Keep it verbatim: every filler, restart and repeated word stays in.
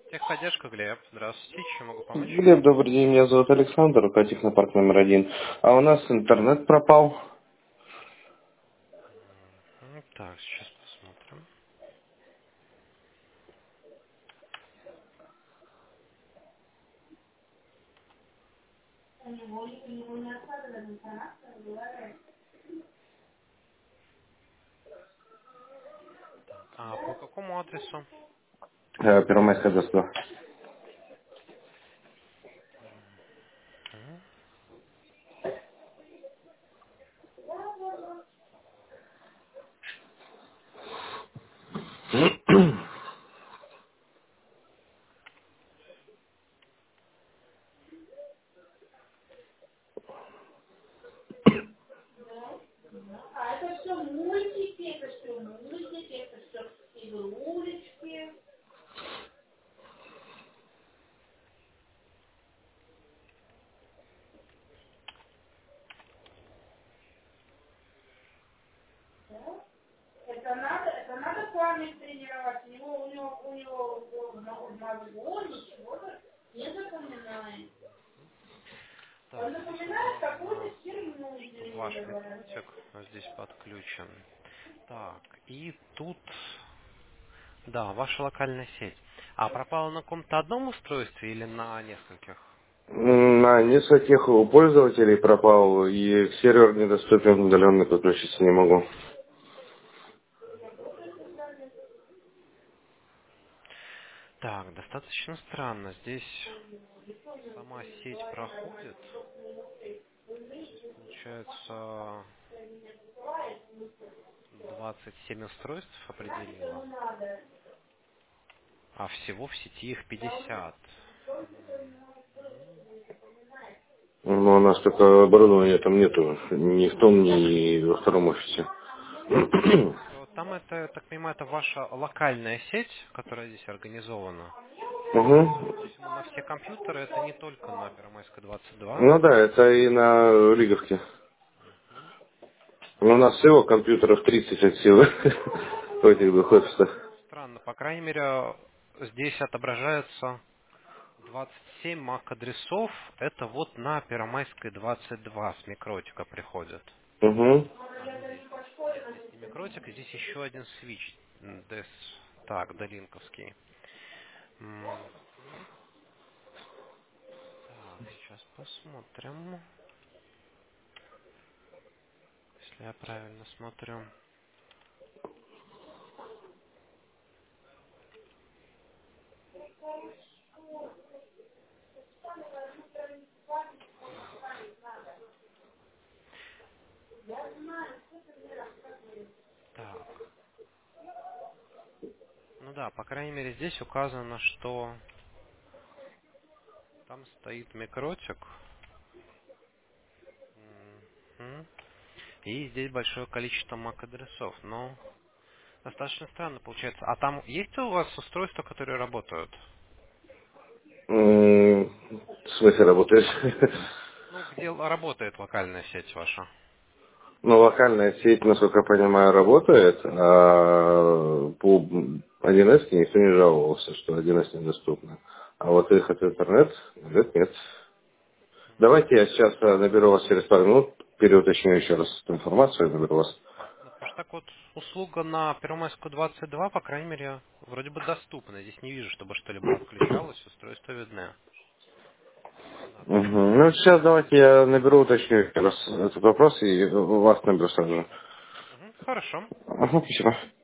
Техподдержка, Глеб. Здравствуйте, чем могу помочь? Глеб, добрый день, меня зовут Александр, Рукотехнопарк номер один. А у нас интернет пропал. М, Так, сейчас посмотрим. Так, а по какому адресу? Э, Первомайское доска. М, Так, здесь указано, что ваш микротик здесь подключен. Так, и тут, да, ваша локальная сеть. А пропала на каком-то одном устройстве или на нескольких? М, На нескольких у пользователей пропал, и сервер недоступен, удаленно подключиться не могу. Так, достаточно странно. Здесь сама сеть проходит. Получается, двадцать семь устройств определила, а всего в сети их пятьдесят. М, Но у нас только оборудования там нету, ни в том, ни во втором офисе. э, Там это, я так понимаю, это ваша локальная сеть, которая здесь организована. Судя Угу. по всему, на все компьютеры, это не только на Первомайской двадцать два. Ну да, это и на Лиговке. Мгм. Но у нас всего компьютеров тридцать от силы в этих двух офисах. Ну, странно. По крайней мере, здесь отображается двадцать семь мак-адресов. Это вот на Первомайской двадцать два с микротика приходят. Угу. А, ну здесь. Нет, здесь не микротик, здесь еще один свич. м, Дес, так, долинковский. М, м. Так, сейчас посмотрим, если я правильно смотрю. Так, ну да, по крайней мере здесь указано, что там стоит микротик. Мгм. И здесь большое количество мак-адресов. Но достаточно странно получается. А там есть у вас устройства, которые работают? М, В смысле работает? Ну, где л- работает локальная сеть ваша? Ну, локальная сеть, насколько я понимаю, работает, а по один эс никто не жаловался, что один эс недоступно. А вот их от интернет, говорят, нет. Давайте я сейчас э, наберу вас через пару минут, переуточню еще раз эту информацию, и наберу вас. Ну, потому что так вот услуга на Первомайскую двадцать два, по крайней мере, вроде бы доступна. Здесь не вижу, чтобы что-либо отключалось, устройства видны. Да, то есть... Мгм. Ну, сейчас давайте я наберу, уточню еще раз этот вопрос, и вас наберу сразу же. Мгм, хорошо. Ага, спасибо.